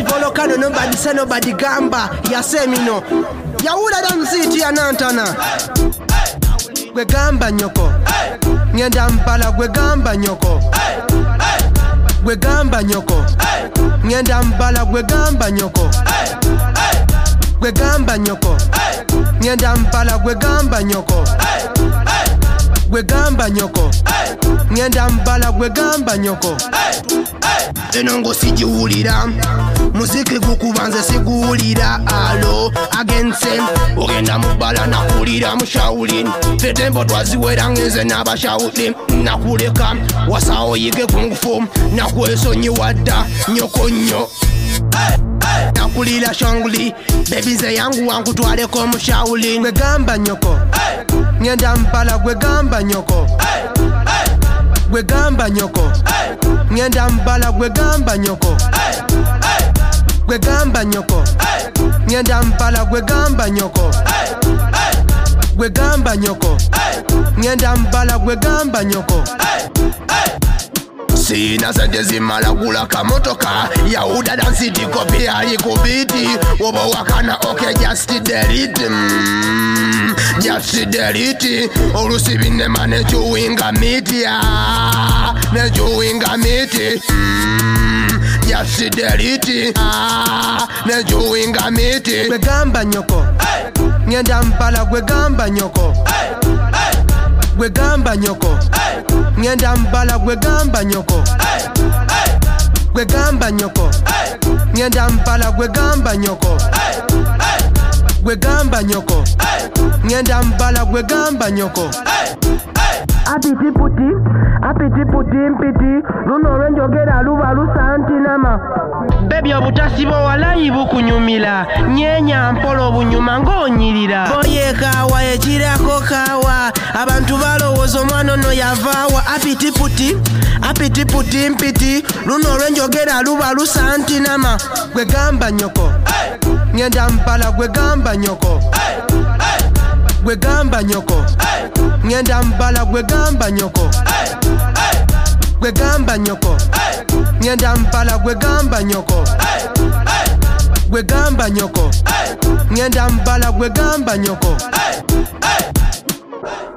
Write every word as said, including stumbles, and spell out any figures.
volcano, nobody say nobody gamba. Ya say me no. Ya woulda done see it ya nantana. Gwe gamba nyoko. Ngenda mpala gwe gamba nyoko. Gwe gamba nyoko. Ngenda mpala gwe gamba nyoko. Gwe gamba nyoko. Ngenda mpala gwe gamba nyoko. Gwe gamba nyoko. Ngenda mpala gwe gamba nyoko. Enongo sijiwulira muziki gukubanze siguwulira alo agense ogenda mubala nakulira mushawulin fetembo twaziwera ngenze n'abashawulin nakuleka wasawo yige kungufu nakwesonyiwa dda nyoko nnyo nakulira shanguli bebi nze yangu wangu twaleko mushawulin gwe gamba nyoko ngenda mpala gwe gamba nyoko gwe gamba nyoko ngenda mpala gwe gamba nyoko gwe gamba nyoko ngenda mpala gwe gamba nyoko gwe gamba nyoko ngenda mpala gwe gamba nyoko sina sente zimala gula kamotoka Yahuda dansiti kopi ali kubiti wobo wakana okay just delete mm, just delete olusibine mane chewinga miti ya ne chewinga miti mm, just delete ah, ne chewinga miti gwe gamba nyoko ngenda mpala gwe gamba nyoko gwe gamba nyoko ngenda mpala gwe gamba nyoko gwe gamba nyoko ngenda mpala gwe gamba nyoko gwe gamba nyoko ngenda mpala gwe gamba nyoko apiti puti apiti puti mpiti luno lwenjogera luba lusantinama bebi obutasibo walayi bukunyumira nyenya mpolo bunyuma ng'onyirira boye kawa ekirako kawa abantu balowooza omwana ono yavaawa apiti puti apiti puti mpiti luno lwenjogera luba lusantinama gwe gamba nyoko ngenda mpala gwe gamba nyoko gwe gamba nyoko ngenda mpala gwe gamba nyoko gwe gamba nyoko ngenda mpala gwe gamba nyoko gwe gamba nyoko ngenda mpala gwe gamba nyoko